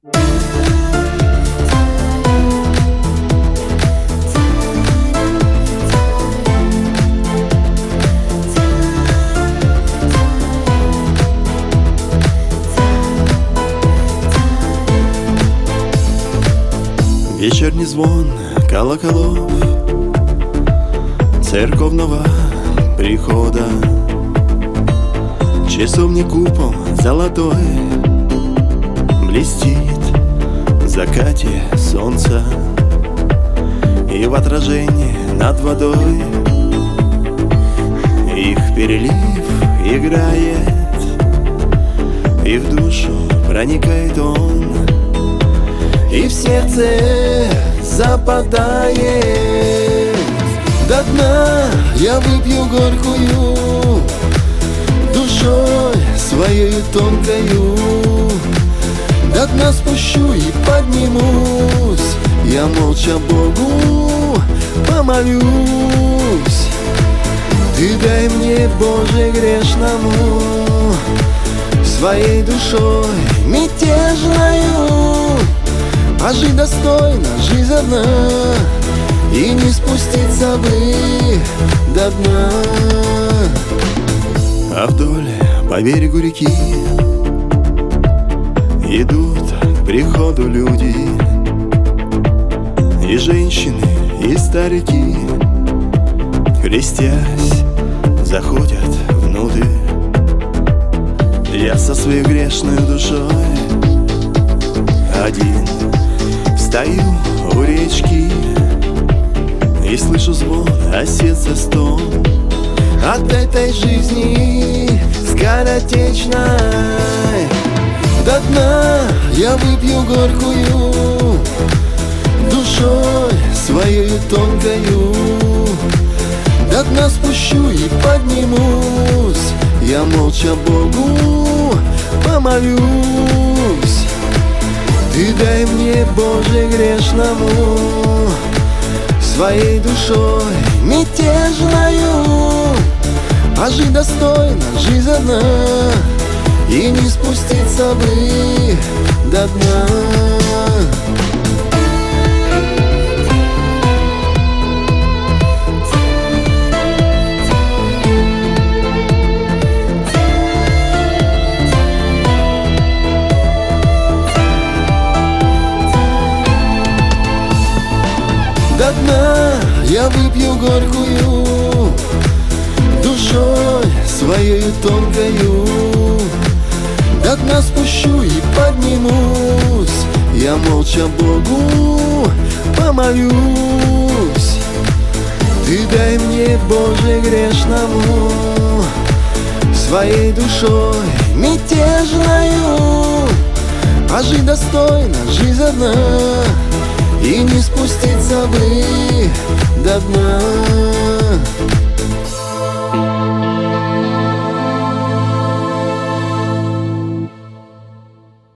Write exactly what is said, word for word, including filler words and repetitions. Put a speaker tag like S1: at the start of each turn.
S1: Вечерний звон колоколов церковного прихода, часовни купол золотой блестит в закате солнца, и в отражении над водой их перелив играет, и в душу проникает он, и в сердце западает. До дна я выпью горькую, душой своей тонкою. До дна спущу и поднимусь, я молча Богу помолюсь. Ты дай мне, Боже, грешному, своей душой мятежною пожить достойно, жизнь одна, и не спуститься бы до дна. А вдоль по берегу реки идут к приходу люди, и женщины, и старики, крестясь, заходят внутрь. Я со своей грешной душой один стою у речки и слышу звон, а сердце стон от этой жизни скоротечной. До дна я выпью горькую, душой своей тонкою. До дна спущу и поднимусь, я молча Богу помолюсь. Ты дай мне, Боже, грешному, своей душой мятежною пожить достойно, жизнь одна, и не спуститься бы до дна. До дна я выпью горькую, душой своей тонкою. До дна спущу и поднимусь, я молча Богу помолюсь. Ты дай мне, Боже, грешному, своей душой мятежною пожить достойно, жизнь одна, и не спуститься бы до дна.